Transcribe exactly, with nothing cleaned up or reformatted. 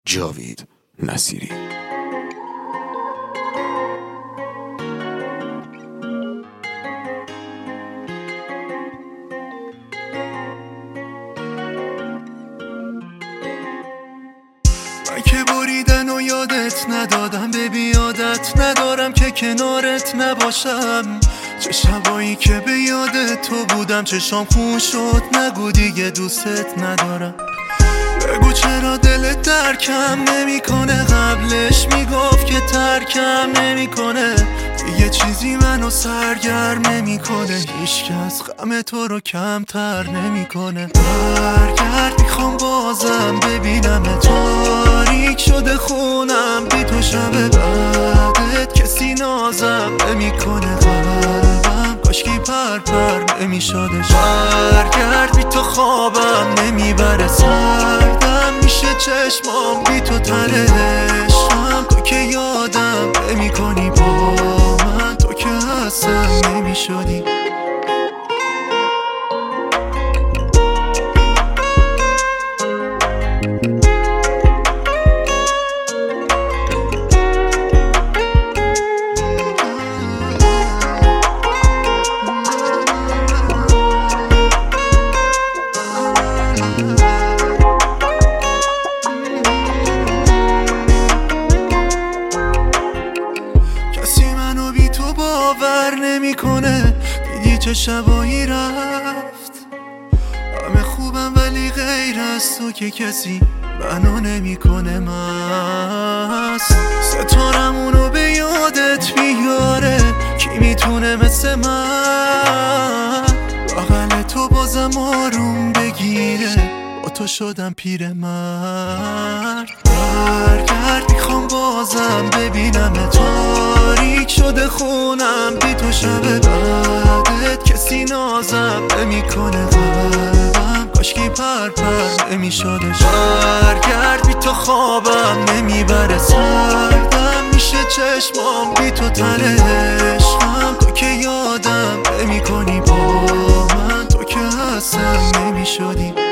جاوید نصیری. من که بریدن و یادت ندادم، ببی عادت ندارم که کنارت نباشم. چه شبایی که به یادت تو بودم چشام خون شد، نگو دیگه دوستت ندارم. بگو چرا دلت درکم نمیکنه، قبلش میگفت که ترکم نمیکنه. یه چیزی منو سرگرم نمیکنه، هیچکس غم تو رو کمتر نمیکنه. برگرد میخوام بازم ببینم، تاریک شده خونم بی تو، شب بعدت کسی نازم نمیکنه. قلبم کاشکی پر پر نمیشدش، برگرد بی تو خوابم نمیبره، سردم میشه چشمام بی تو ترشم. تو که یادم نمیکنی با من، تو که اصلا نمیشدی. باور نمیکنه، دیدی چه شبایی رفت. همه خوبم ولی غیر از تو که کسی منو نمیکنه مست. ستارمونو به یادت میاره، کی میتونه مثل من بغل تو بازم آروم بگیره. با تو شدم پیرمرد، برگرد میخوام بازم ببینم، تاریک شده خونم بی تو، شب بعدت کسی نازم نمیکنه. قلبم کاشکی پر پر نمیشدش، برگرد بی تو خوابم نمیبره، سردم میشه چشمام بی تو ترشم. تو که یادم نمیکنی با من، تو که اصلا نمیشدی.